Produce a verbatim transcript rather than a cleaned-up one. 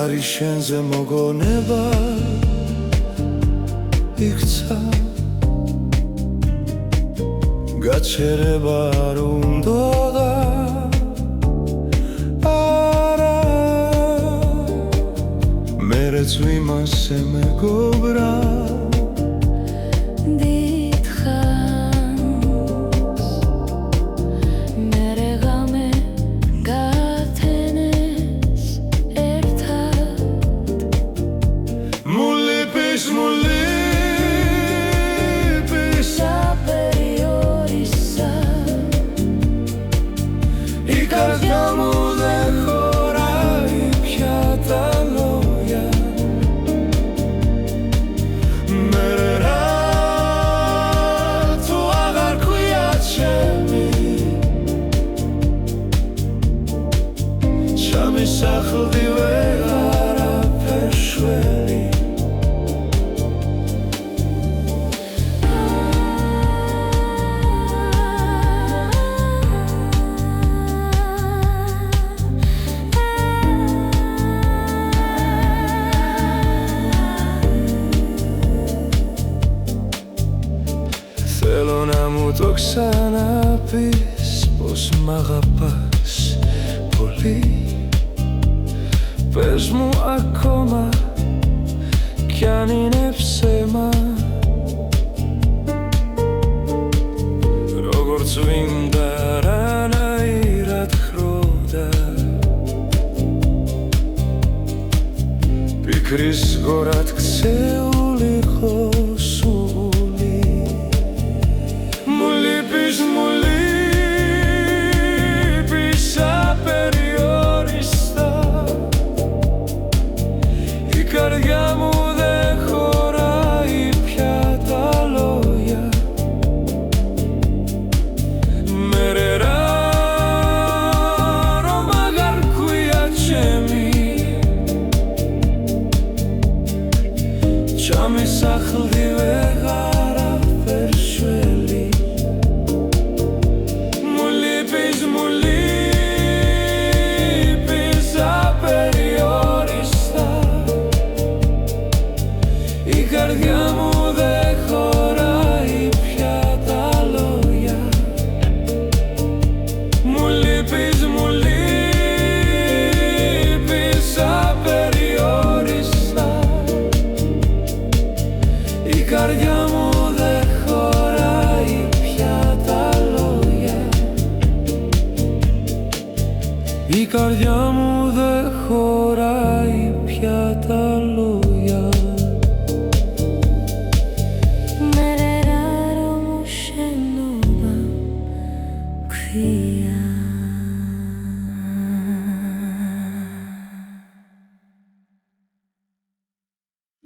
არის შენზე მოგონება იქცა გაჩერება არ უნდოდა არა მერეც ვიმასე მეგობრა სახლდი ვეღარაფერ შველი θέλω να μου το ξαναπείς πως μ' αγαπάς πολύ. Πες μου ακόμα κι αν είναι ψέμα როგორც ვინდა რანაირად ხროდა ფიქრის გორად ქცეული ხო სული μου λείπεις, μου λείπεις απεριόριστα η καρδιά μου δεν χωράει πια τα λόγια Mereraro magar qui acemi Chami sakhli vegara pershveli Mu lipis, mu lipis aperiorista η καρδιά μου δεν χωράει πια τα λόγια Μου λείπεις, μου λείπεις απεριόριστα η καρδιά μου δεν χωράει πια τα λόγια η καρδιά μου δεν χωράει πια τα λόγια Mereraro μου σενόβα